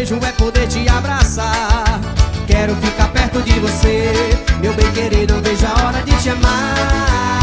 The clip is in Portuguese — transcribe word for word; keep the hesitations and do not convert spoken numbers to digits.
desejo é poder te abraçar. Quero ficar perto de você, meu bem querido, não vejo a hora de te amar.